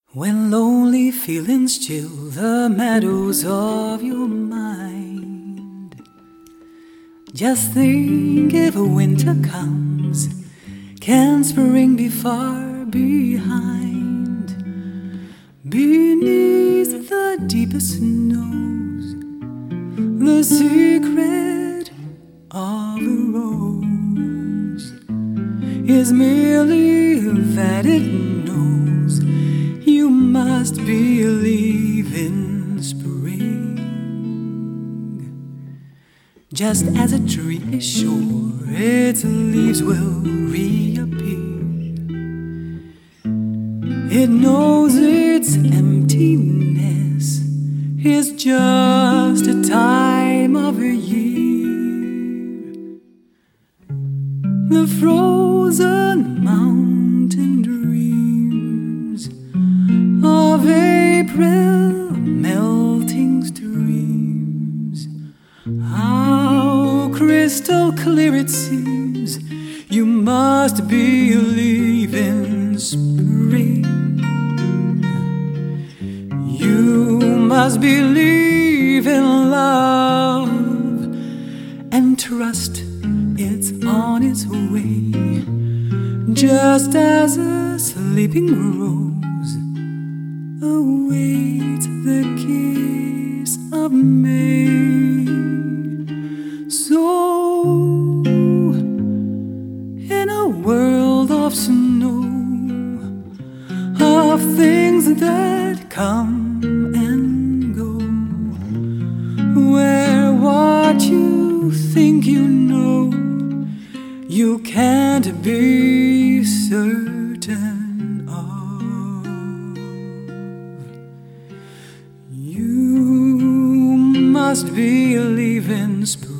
When lonely feelings chill the meadows of your mind, just think if a winter comes, can spring be far behind? Beneath the deepest snows, the secret of a rose is merely that it knows you must believe in spring. Just as a tree is sure its leaves will reappear, it knows its emptiness is just a time of a year. The frozen mountain dreams of April melting streams, how crystal clear it seems. You must believe in spring. You must believe in love and trust it's on its way, just as a sleeping rose awaits the kiss of May. So, in a world of snow, of things that come and go, where what you think you know, you can't be certain of. You must believe in spring.